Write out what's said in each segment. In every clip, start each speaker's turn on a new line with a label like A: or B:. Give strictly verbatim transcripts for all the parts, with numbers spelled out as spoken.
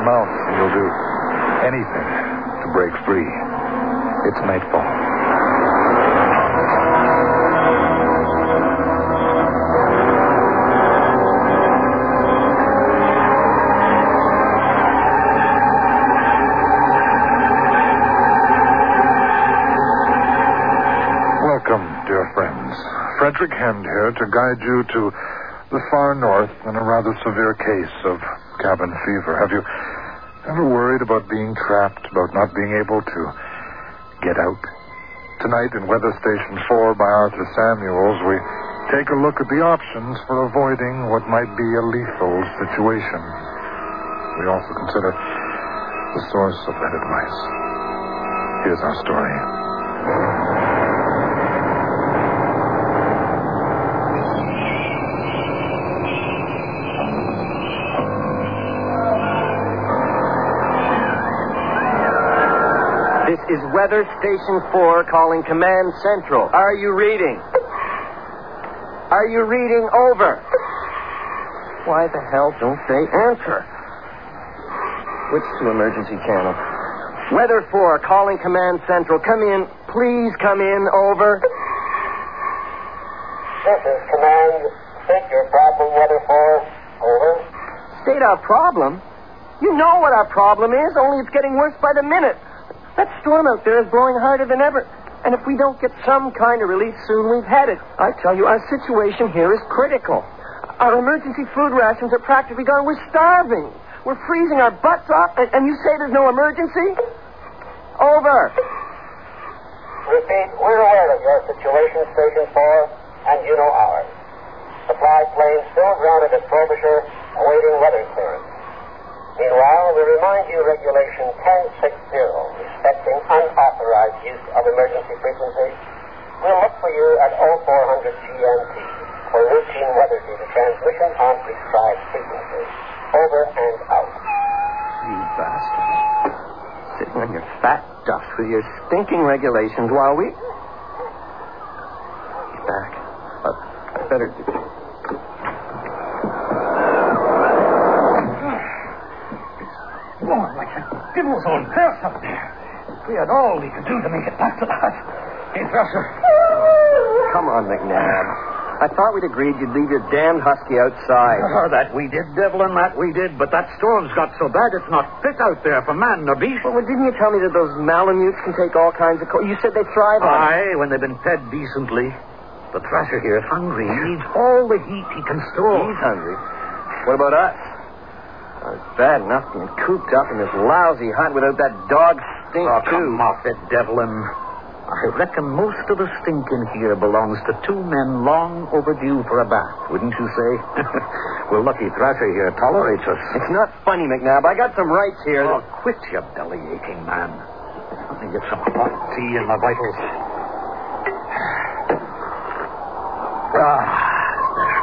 A: mouth, and you'll do anything to break free. It's nightfall. Welcome, dear friends. Frederick Hend here to guide you to the far north in a rather severe case of cabin fever. Have you ever worried about being trapped, about not being able to get out? Tonight in Weather Station four by Arthur Samuels, we take a look at the options for avoiding what might be a lethal situation. We also consider the source of that advice. Here's our story.
B: This is Weather Station four calling Command Central. Are you reading? Are you reading? Over. Why the hell don't they answer? Switch to emergency channel. Weather four calling Command Central. Come in. Please come in. Over.
C: This is Command. State your problem, Weather four. Over.
B: State our problem? You know what our problem is, only it's getting worse by the minute. That storm out there is blowing harder than ever. And if we don't get some kind of relief soon, we've had it. I tell you, our situation here is critical. Our emergency food rations are practically gone. We're starving. We're freezing our butts off, and, and you say there's no emergency? Over.
C: Repeat, we're aware of your situation, Station four, and you know ours. Supply planes still grounded at Frobisher, awaiting weather clearance. Meanwhile, we remind you Regulation ten sixty, respecting unauthorized use of emergency frequency. We'll look for you at oh four hundred G M T for routine weather data transmission on prescribed frequencies. Over and out.
B: You bastard. Sitting on your fat duff with your stinking regulations while we... He's back. Uh, I better...
D: Lord, like the devil's own curse up there. We had all we could do to make it back to the hut. Hey, Thrasher.
B: Come on, McNabb. I thought we'd agreed you'd leave your damned husky outside.
D: Oh, that we did, Devlin, that we did. But that storm's got so bad it's not fit out there for man nor beast.
B: Well, didn't you tell me that those Malamutes can take all kinds of cold? You said they thrive on it.
D: Aye, when they've been fed decently. The Thrasher here is hungry. He needs all the heat he can store.
B: He's hungry. What about us? Oh, it's bad enough being cooped up in this lousy hut without that dog stink,
D: oh,
B: too.
D: come off it, Devlin. I reckon most of the stink in here belongs to two men long overdue for a bath, wouldn't you say? We're lucky Thrasher here tolerates us.
B: It's not funny, McNabb. I got some rights here.
D: Oh,
B: that...
D: quit your belly-aching, man. Let me get some hot tea in my vitals. Ah, there.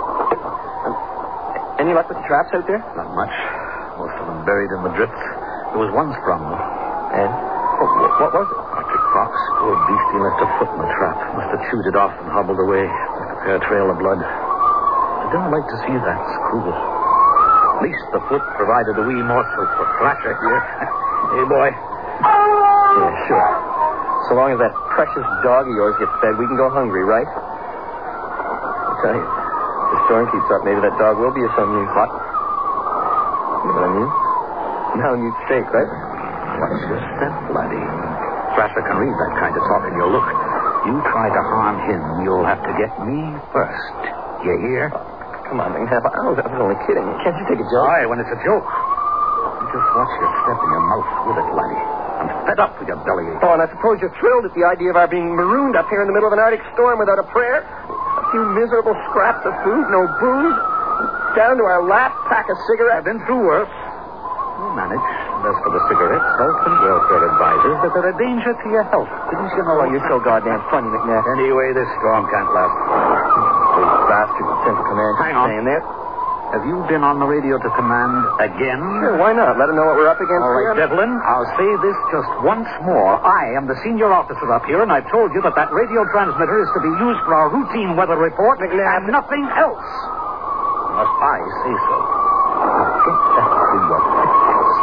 B: Any luck with the traps out there?
D: Not much. Most of them buried in the drifts. There was one sprung, though.
B: And? Oh, what was it?
D: Electric fox. Poor beastie left a foot in the trap. Must have chewed it off and hobbled away. Left a fair trail of blood. I don't like to see that. It's cruel. At least the foot provided a wee morsel for Thrasher here. Hey, boy.
B: Yeah, sure. So long as that precious dog of yours gets fed, we can go hungry, right? I'll tell you. If the storm keeps up, maybe that dog will be of some use. What? You know what I mean? Now you steak, right?
D: What's your step, laddie? Thrasher can read that kind of talk in your look. You try to harm him, you'll have to get me first. You hear?
B: Oh, come on, McNabb. I was, I was only kidding. Can't you take a joke?
D: Aye, when it's a joke. You just watch your step and your mouth with it, laddie. I'm fed up with your belly.
B: Oh, and I suppose you're thrilled at the idea of our being marooned up here in the middle of an Arctic storm without a prayer? A few miserable scraps of food, no booze, down to our last pack of cigarettes.
D: I've been through worse. We'll manage. As for the cigarettes, health and welfare advisors that they're a danger to your health. Didn't you know?
B: Oh, you're so goddamn funny, McNabb.
D: Anyway, this storm can't last.
B: Those bastards at Central Command.
D: Hang on.
B: Staying there.
D: Have you been on the radio to command again?
B: Sure, why not? Let them know what we're up against.
D: All right, Devlin, I'll say this just once more. I am the senior officer up here, and I've told you that that radio transmitter is to be used for our routine weather report
B: McNabb.
D: and nothing else. Unless I say so. Now, get back to your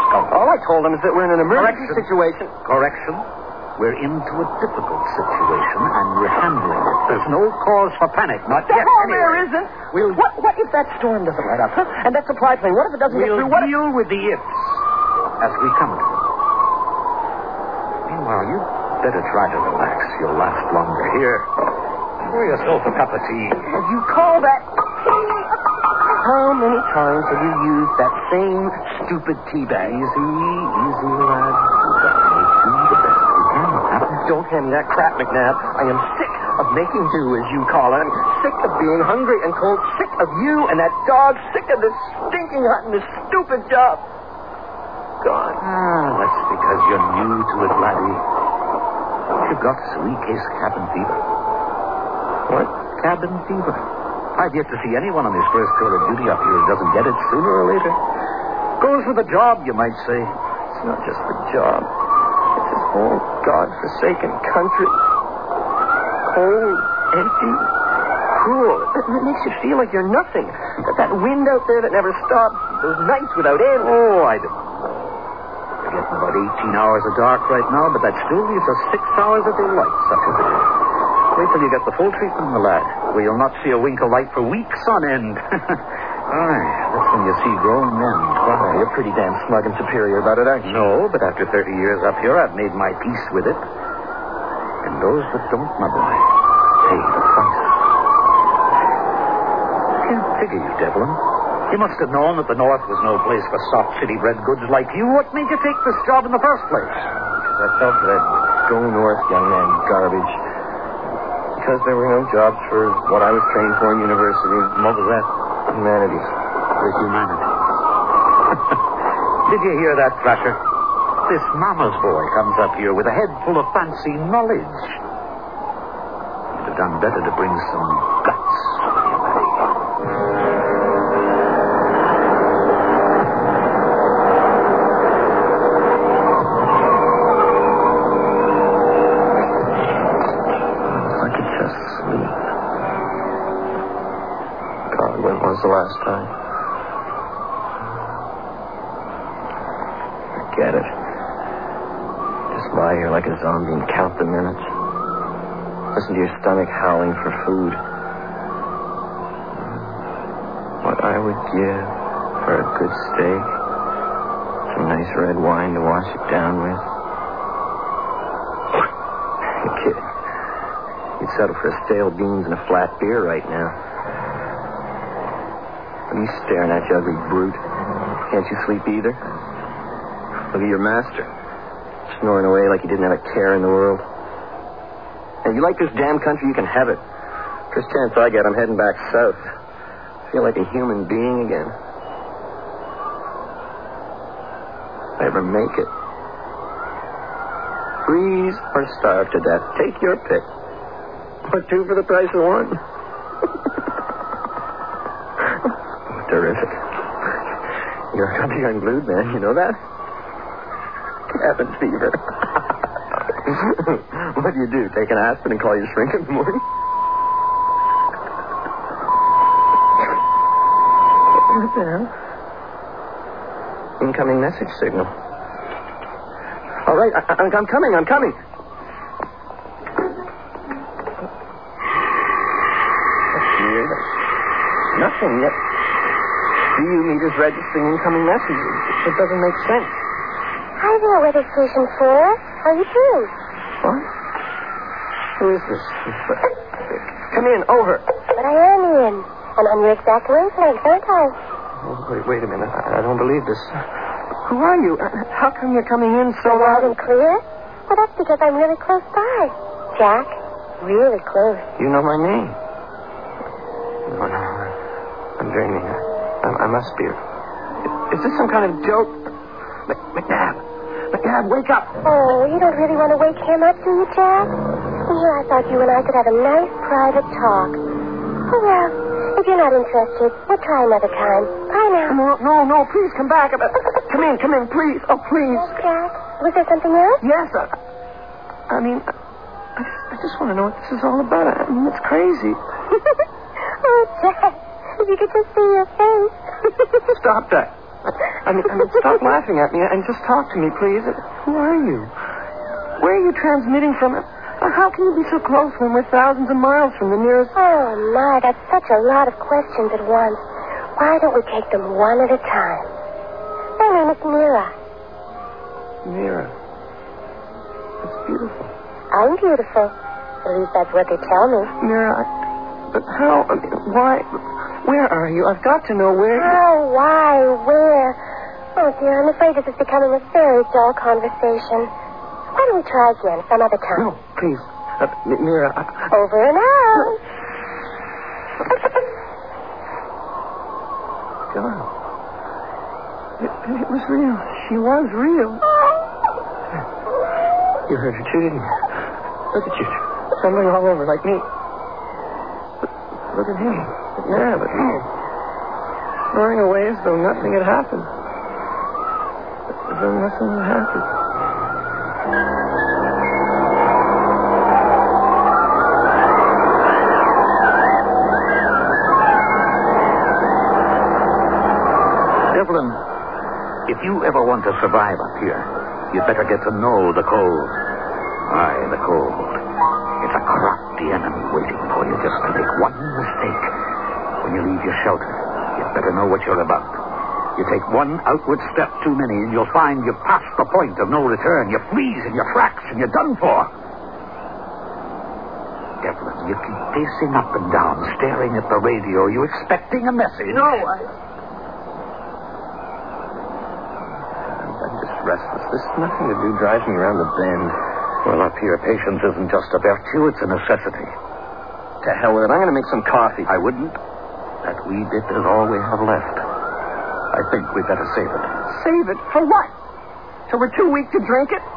D: scoundrel.
B: All I told him is that we're in an emergency
D: Correction.
B: situation.
D: Correction. We're into a difficult situation, and we're handling it. There's no cause for panic, not
B: The
D: yet.
B: hell
D: anyway.
B: there isn't.
D: We'll,
B: What, what if that storm doesn't let up, huh? And that supply plane, what if it doesn't get
D: we'll
B: through? What if...
D: deal with the ifs as we come to them. Meanwhile, you better try to relax. You'll last longer. Here, pour yourself a cup of tea.
B: And you call that... How many times have you used that same stupid tea bag?
D: Easy, easy, lad. Make do the best you can.
B: Don't hand me that crap, McNabb. I am sick of making do, as you call it. I'm sick of being hungry and cold, sick of you and that dog, sick of this stinking hut and this stupid job. God.
D: Ah, that's because you're new to it, laddie. You've got a wee case of cabin fever.
B: What?
D: Cabin fever. I've yet to see anyone on his first tour of duty up here who doesn't get it sooner or later. Goes with the job, you might say.
B: It's not just the job. It's this whole God-forsaken country. Cold, empty, cruel. It, it makes you feel like you're nothing. That, that wind out there that never stops. Those nights without end.
D: Oh, I don't know. We're getting about eighteen hours of dark right now, but that still leaves us six hours of daylight, such as it is. Wait till you get the full treatment, my lad, where you'll not see a wink of light for weeks on end. Aye, that's when you see grown men.
B: Well, you're pretty damn smug and superior about it, aren't you?
D: No, but after thirty years up here, I've made my peace with it. And those that don't, my boy, pay the price. I can't figure you, Devlin. You must have known that the North was no place for soft city-bred goods like you. What made you take this job in the first place?
B: Because I felt that go north, young man, garbage. Because there were no jobs for what I was trained for in university.
D: What was that?
B: Humanities.
D: For humanity. Did you hear that, Thrasher? This mama's boy comes up here with a head full of fancy knowledge. You'd have done better to bring some guts with you, buddy.
B: I could just sleep. God, when was the last time? Forget it. Just lie here like a zombie and count the minutes. Listen to your stomach howling for food. What I would give for a good steak. Some nice red wine to wash it down with. You're kidding. You'd settle for stale beans and a flat beer right now. What are you staring at, you ugly brute? Can't you sleep either? Look at your master. Snoring away like he didn't have a care in the world. And you like this damn country, you can have it. First chance I get, I'm heading back south. I feel like a human being again. If I ever make it. Freeze or starve to death. Take your pick. Or two for the price of one. Terrific. You're a country unglued, man. You know that? Cabin fever. What do you do? Take an aspirin and call your shrink in the morning? What the hell? Incoming message signal. All right, I, I, I'm coming, I'm coming. That's weird. Nothing yet. D U meters registering incoming messages. It doesn't make sense.
E: Hi there, Weather Station four. How are you doing?
B: What? Who is this? Come in, over.
E: But I am in. And I'm your exact wavelength, aren't I?
B: Oh, wait, wait a minute. I, I don't believe this. Who are you? Uh, How come you're coming in so
E: Loud
B: loud?
E: and clear? Well, that's because I'm really close by. Jack, really close.
B: You know my name. No, no. I'm dreaming. I, I must be. Is this some kind of joke? Mc, McNabb. McNabb, wake up.
E: Oh, you don't really want to wake him up, do you, Jack? Here, I thought you and I could have a nice private talk. Oh, well, if you're not interested, we'll try another time. Bye now.
B: No, no, no, please come back. Come in, come in, please. Oh, please.
E: Oh, Jack, was there something else?
B: Yes, I, I mean, I just, I just want to know what this is all about. I mean, it's crazy.
E: Oh, Jack, if you could just see your face.
B: Stop that. I mean, I mean, stop laughing at me and just talk to me, please. Who are you? Where are you transmitting from? How can you be so close when we're thousands of miles from the nearest...
E: Oh, my, that's such a lot of questions at once. Why don't we take them one at a time? My name is Mira.
B: Mira. That's beautiful.
E: I'm beautiful. At least that's what they tell me.
B: Mira, I, but how... I mean, why... Where are you? I've got to know where...
E: Oh, why? Where? Oh, dear, I'm afraid this is becoming a very dull conversation. Why don't we try again some other time?
B: No, please. Uh, M- Mira, I...
E: Over and out.
B: God. It, it was real. She was real. You heard her too, didn't you? Look at you. Stumbling all over like me. Look, look at him. Yeah, but no. Snoring away as though nothing had happened. As though nothing had happened.
D: Devlin, if you ever want to survive up here, you'd better get to know the cold. Aye, the cold. It's a crafty enemy waiting for you just to make one mistake. When you leave your shelter, you'd better know what you're about. You take one outward step too many, and you'll find you've passed the point of no return. You freeze in your tracks, and you're done for. Devlin, you keep pacing up and down, staring at the radio. You expecting a message?
B: No, I... I'm just restless. There's nothing to do driving around the bend.
D: Well, up here, patience isn't just a virtue, it's a necessity.
B: To hell with it. I'm going to make some coffee.
D: I wouldn't. That wee bit is all we have left. I think we'd better save it.
B: Save it? For what? So we're too weak to drink it?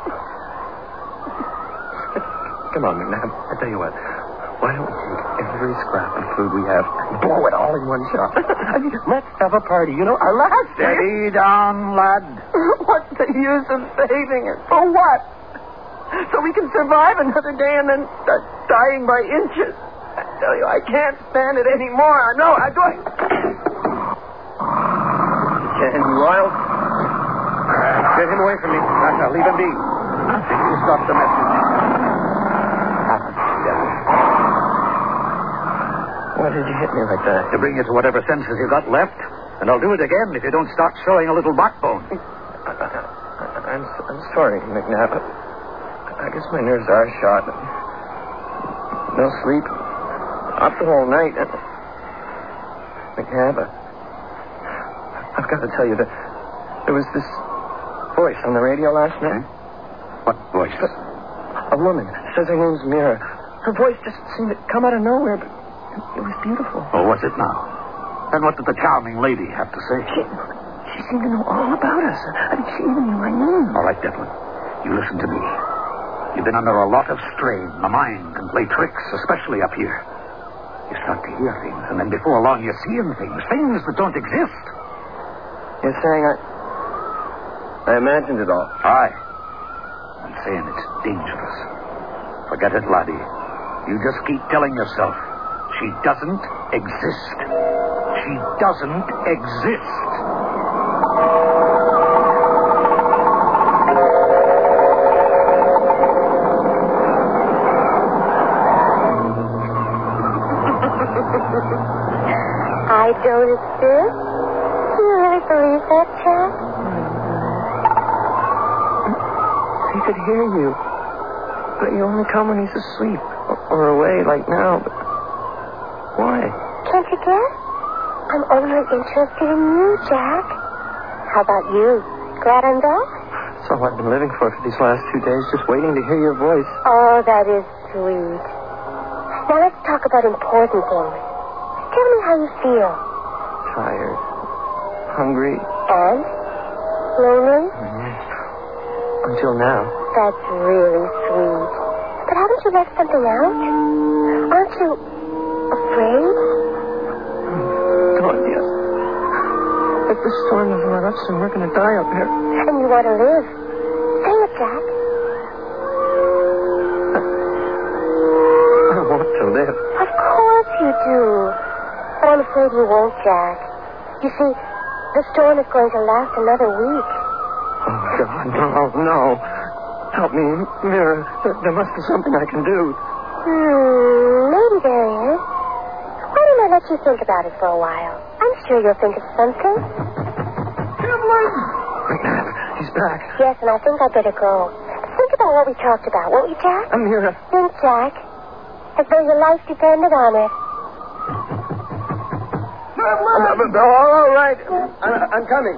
B: Come on, McNabb. I tell you what. Why don't we take every scrap of food we have and blow it all in one shot? I mean, let's have a party. You know, our last day...
D: Steady down, lad.
B: What's the use of saving it? For what? So we can survive another day and then start dying by inches. I tell you, I can't stand it anymore. I know. I'm going... Ken Royal? Get him away from me. Rasha, leave him be. You stop the message. Why did you hit me like that?
D: To bring you to whatever senses you got left. And I'll do it again if you don't start showing a little backbone.
B: I, I, I'm, I'm sorry, McNabb. I guess my nerves are shot. No sleep. Up the whole night. McNabb, I've got to tell you that there was this voice on the radio last night.
D: What voice?
B: A woman. Says her name's Mira. Her voice just seemed to come out of nowhere, but it was beautiful.
D: Oh, what's it now? And what did the charming lady have to say?
B: She, she seemed to know all about us. I mean, she even knew my name.
D: All right, Devlin. You listen to me. You've been under a lot of strain. The mind can play tricks, especially up here. You start to hear things, and then before long you're seeing things, things that don't exist.
B: You're saying I... I imagined it all.
D: Aye. I'm saying it's dangerous. Forget it, laddie. You just keep telling yourself, she doesn't exist. She doesn't exist.
E: I don't exist? Do you really believe that, Jack?
B: He could hear you. But you only come when he's asleep. Or, or away, like now. But why?
E: Can't you guess? I'm only interested in you, Jack. How about you? Glad I'm back?
B: That's all I've been living for for these last two days, just waiting to hear your voice.
E: Oh, that is sweet. Now let's talk about important things. Tell me how you feel.
B: Tired. Hungry.
E: And? Lonely?
B: Mm. Until now.
E: That's really sweet. But haven't you left something out? Aren't you afraid?
B: God, yes. If this storm doesn't let up soon, we're going to die up here.
E: And you want to live. Say it, Jack.
B: I want to live.
E: Of course you do. But I'm afraid you won't, Jack. You see, The storm is going to last another week.
B: Oh, God, no, no. Help me, Mira. There, there must be something I can do.
E: Hmm, maybe there is. Why don't I let you think about it for a while? I'm sure you'll think of something.
B: Evelyn! McNabb, he's back.
E: Yes, and I think I'd better go. Think about what we talked about, won't you, Jack?
B: Mira.
E: Think, Jack. As though your life depended on it.
B: Evelyn! All right. I, I'm coming.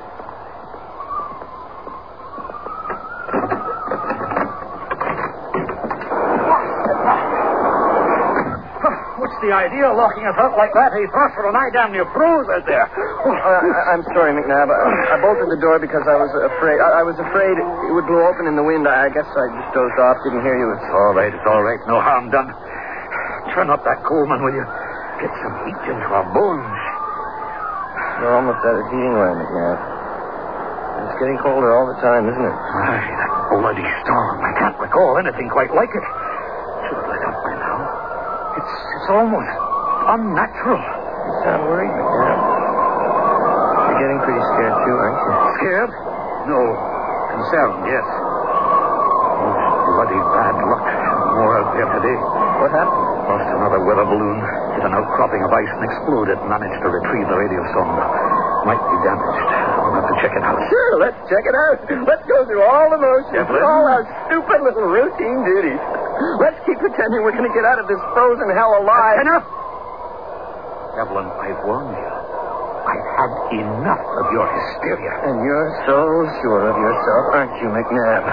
D: What's the idea of locking us out like that? Hey, Prosper and I damn near froze out there.
B: Uh, I, I'm sorry, McNabb. I, I bolted the door because I was afraid. I, I was afraid it would blow open in the wind. I, I guess I just dozed off, didn't hear you. It's
D: all right, it's all right. No harm done. Turn up that Coleman, will you? Get some heat into our bones.
B: We're almost out of heating oil, McNabb. It's getting colder all the time, isn't it?
D: Aye, that bloody storm. I can't recall anything quite like it. Should have let up by now. It's it's almost unnatural.
B: You sound worried, McNabb. You're getting pretty scared, too, aren't you?
D: Scared? No. Concerned, yes. Bloody bad luck. More out there today.
B: What happened?
D: Lost another weather balloon. Hit an outcropping of ice and exploded. Managed to retrieve the radio sonde. Might be damaged. I'll have to check it out.
B: Sure, let's check it out. Let's go through all the motions.
D: Evelyn?
B: All our stupid little routine duties. Let's keep pretending we're going to get out of this frozen hell alive.
D: Enough! Evelyn, I've warned you. I've had enough of your hysteria.
B: And you're so sure of yourself, aren't you, McNabb?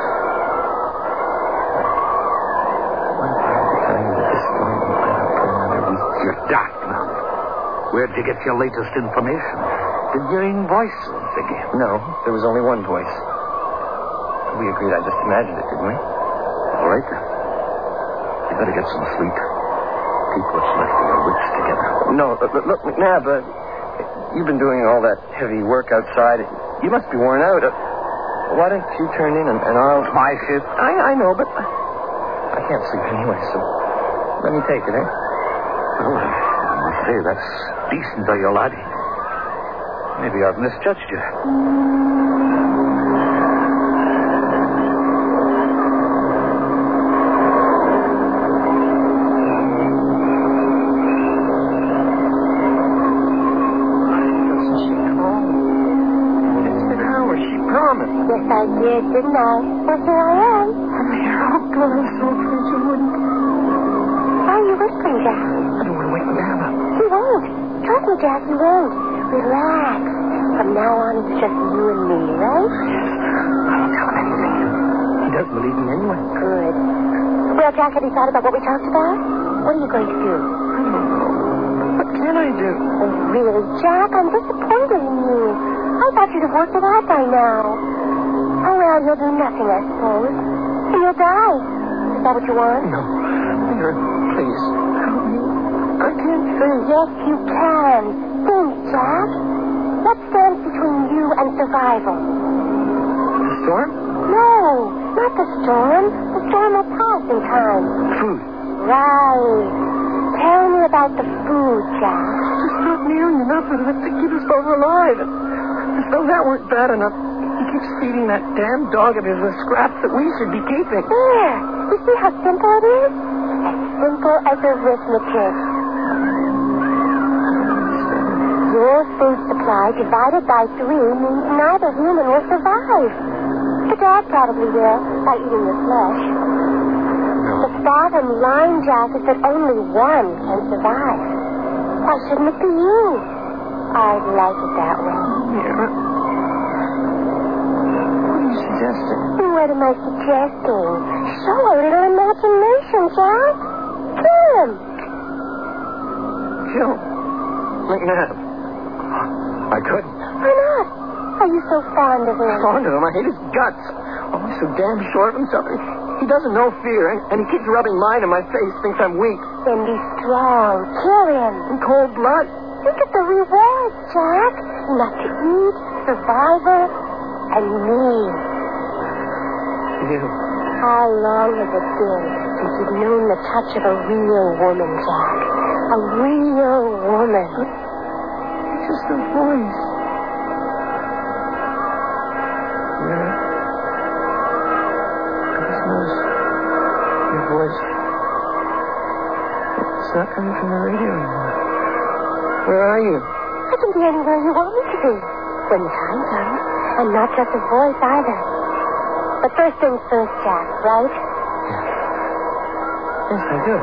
D: You're daft now. Where'd you get your latest information? Did you hear voices again?
B: No, there was only one voice. We agreed I just imagined it, didn't we?
D: All right, then. You better get some sleep. Keep what's left of your wits together.
B: No, look, look McNabb, uh, you've been doing all that heavy work outside. You must be worn out. Uh, why don't you turn in and, and I'll...
D: My shift?
B: I, I know, but I can't sleep anyway, so let me take it, eh?
D: Well, I must say, that's decent of you, laddie. Maybe I've misjudged you.
B: Doesn't she call? It's an hour. She promised.
E: Yes, I did, didn't I? Well, here I am.
B: Oh, God, I'm so afraid you wouldn't.
E: Why are you whispering, Jack?
B: I don't want to wake McNabb up.
E: He won't. Trust me, Jack, he won't. Relax. From now on, it's just you and me, right?
B: I won't tell him anything. He doesn't believe me anyway.
E: Good. Well, Jack, have you thought about what we talked about? What are you going to do?
B: I don't know. What can I do?
E: Oh, really, Jack, I'm disappointed in you. I thought you'd have worked it out by now. Oh, well, you'll do nothing, I suppose. And you'll die. Is that what you want?
B: No. Mira, please, help me. I can't think.
E: Yes, you can. Think, Jack. What stands between you and survival?
B: The storm?
E: No, not the storm. The storm will pass in time.
B: Food.
E: Right. Tell me about the food, Jack.
B: There's not nearly enough of it to keep us both alive. As though that weren't bad enough, he keeps feeding that damn dog of his the scraps that we should be keeping.
E: There. You see how simple it is? As simple as arithmetic. Your food supply divided by three means neither human will survive. The dog probably will, by eating your flesh. The bottom line, Jack, is that only one can survive. Why shouldn't it be you? I'd like it that way.
B: Mira, what are you suggesting?
E: What am I suggesting? Show a little imagination, Jack. Kill him.
B: Kill McNabb. I couldn't.
E: Why not? Are you so fond of him?
B: Fond of him. I hate his guts. Oh, he's so damn sure of himself. He doesn't know fear, and, and he keeps rubbing mine in my face, thinks I'm weak.
E: Then be strong. Kill him.
B: In cold blood.
E: Think of the rewards, Jack. Enough to eat, survivor, and me.
B: You.
E: How long has it been since you've known the touch of a real woman, Jack? A real woman.
B: Just a voice. It's not coming from the radio anymore. Where are you?
E: I can be anywhere you want me to be. When the time comes. And not just a voice either. But first things first, Jack, right?
B: Yes, I do.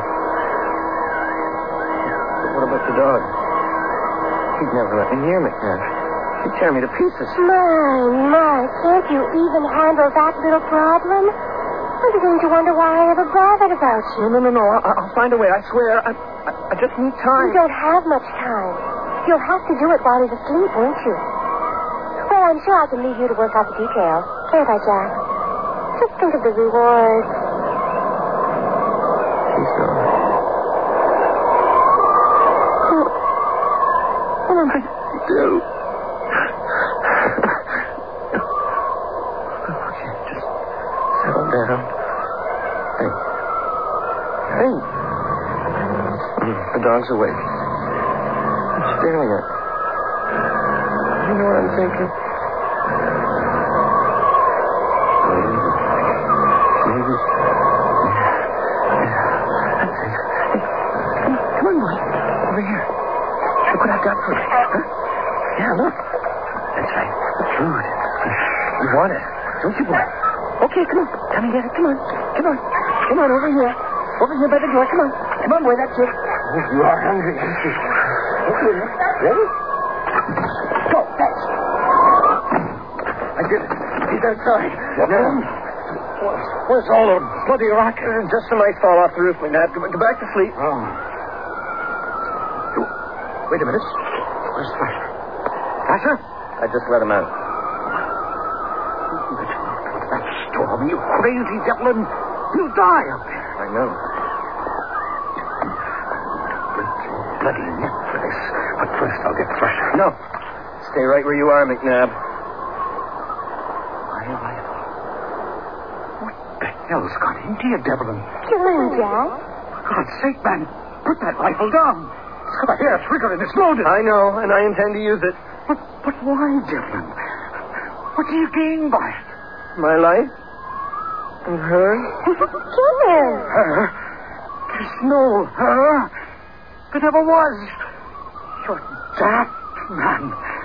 B: But what about the dog? He'd never let me near McNabb. He'd tear me to pieces.
E: My, my, can't you even handle that little problem? I'm beginning to wonder why I ever bothered about you.
B: No, no, no, no. I- I'll find a way. I swear. I, I, I just need time.
E: You don't have much time. You'll have to do it while he's asleep, won't you? Well, I'm sure I can leave you to work out the details. Can't I, Jack? Just think of the reward.
B: He's gone. What, what am I to do? Okay, just settle down. Hey. Hey. The dog's awake. I'm staring at it. You know what I'm thinking? Maybe. Maybe. That's it. Hey, come, come on, boy. Over here. Look what I've got for you. Huh? Yeah, look. That's right. The food. You want it, don't you, boy? Okay, come on. Come and get it. Come on. Come on. Come on, over here. Over here by the door. Come on. Come on, boy. That's it. Oh, you are hungry, aren't you? Okay. Ready? Go. Thanks. I did it. He's outside. Now, where's all the bloody rock? Uh, just some ice fall off the roof, McNabb. Go, go back to sleep. Oh. Wait a minute. Where's Flasher? Flasher? I just let him out. That storm, you crazy Zeppelin. You'll die up there. I know. Bloody net for this. But first I'll get Flasher. No. Stay right where you are, McNabb. My rifle. What the hell's got into you, Devlin?
E: Come on, Jack.
B: For God's sake, man, put that rifle down. It's got a hair trigger and it's loaded. I know, and I intend to use it. But, but why, Devlin? What do you gain by it? My life? And her?
E: Kill him.
B: Her? There's no her. There never was. You're daft, man.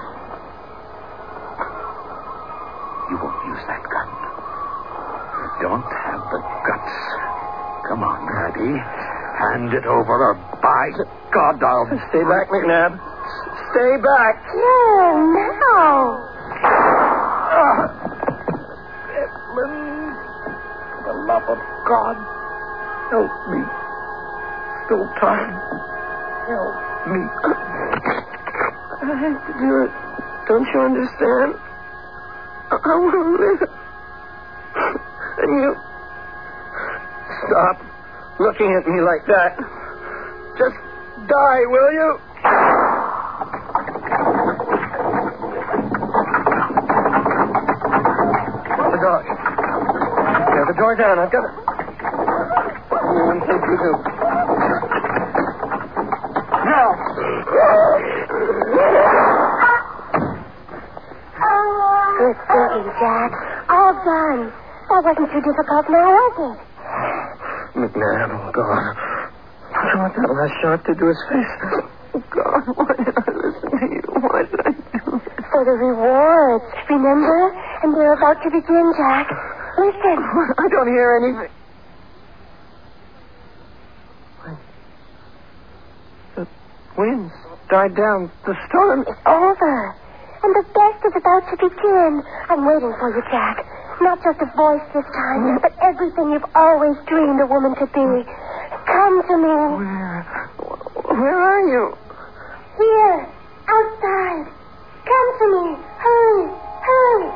B: You won't use that gun. You don't have the guts. Come on, Daddy. Hand it over or by God, I'll... Stay back, McNabb. Stay back.
E: No, no.
B: Ah. Evelyn, for the love of God, help me. Still time. Help me. I have to do it. Don't you understand? I, I want to live. And you... Stop looking at me like that. Just die, will you? The dog. Yeah, the door down. I've got it. One thing you do. Now.
E: Good thinking, Jack. All done. That wasn't too difficult now, was it?
B: McNabb, oh, God. Don't you want that last shot to do his face? Oh, God, why did I listen to you? Why did I do it?
E: For the rewards, remember? And they're about to begin, Jack. Listen.
B: I don't hear anything. The winds died down. The storm...
E: It's over. And the best is about to begin. I'm waiting for you, Jack. Not just a voice this time, but everything you've always dreamed a woman could be. Come to me.
B: Where? Where are you?
E: Here. Outside. Come to me. Hurry. Hurry.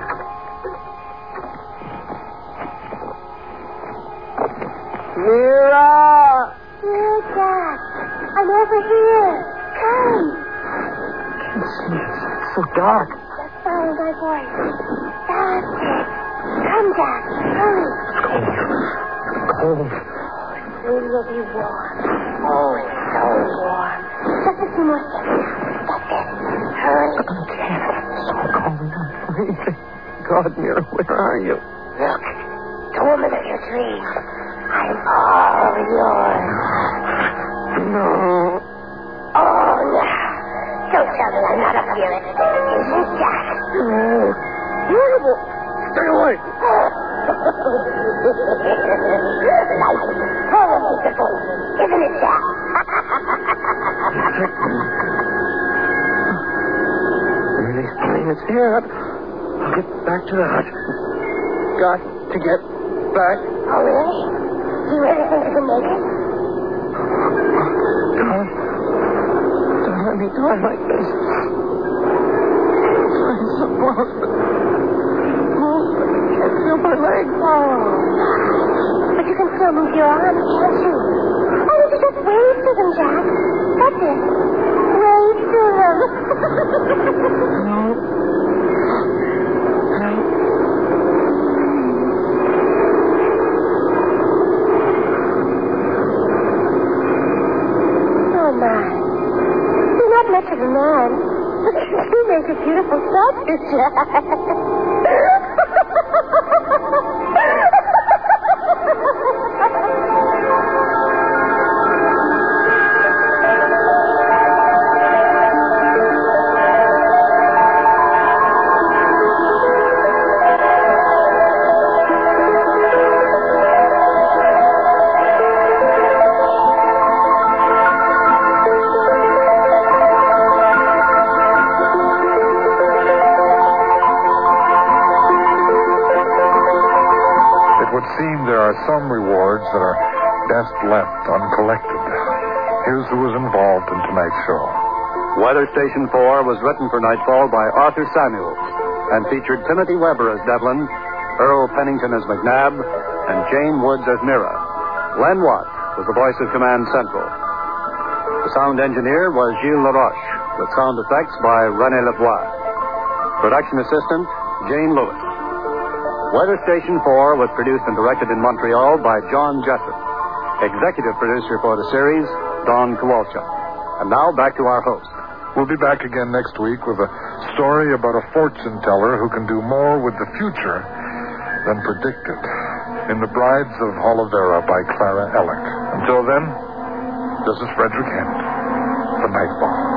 B: Mira!
E: Here, Jack. I'm over here. Come.
B: I can't see it. It's so dark.
E: Just follow my voice. That's it. Come, Jack. Hurry.
B: It's cold. It's cold.
E: Soon you'll be warm. Oh, so warm. Just a few more steps. That's it. Hurry.
B: I can't. It's so cold. I'm freezing. God, Mira, where are you?
E: Look. The woman of your dreams. I'm all yours. Oh, no. Don't tell me I'm not up here. Isn't Jack?
B: Stay away.
E: Life is horribly simple, isn't it, Jack?
B: Really plain it's here. I'll get back to the hut. Got to get back.
E: Oh, really? Do you really think you can make it?
B: Don't, don't let me die like this. I'm so close, but move. I can't feel my legs.
E: Oh, but you can still move your arms, can't you? Why don't you just wave to them, Jack? That's it. Wave to them.
B: No. No.
E: Oh, my. You're not much of a man. You make a beautiful sculpture, Jack.
A: Some rewards that are best left uncollected. Here's who was involved in tonight's show.
F: Weather Station four was written for Nightfall by Arthur Samuels and featured Timothy Weber as Devlin, Earl Pennington as McNabb, and Jane Woods as Mira. Len Watt was the voice of Command Central. The sound engineer was Gilles LaRoche, with sound effects by René Lavoie. Production assistant, Jane Lewis. Weather Station four was produced and directed in Montreal by John Jessup. Executive producer for the series, Don Kowalchuk. And now back to our host.
A: We'll be back again next week with a story about a fortune teller who can do more with the future than predicted. In The Brides of Olivera by Clara Ellick. Until then, this is Frederick Hent for Nightfall.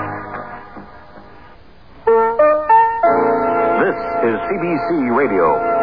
G: C B C Radio.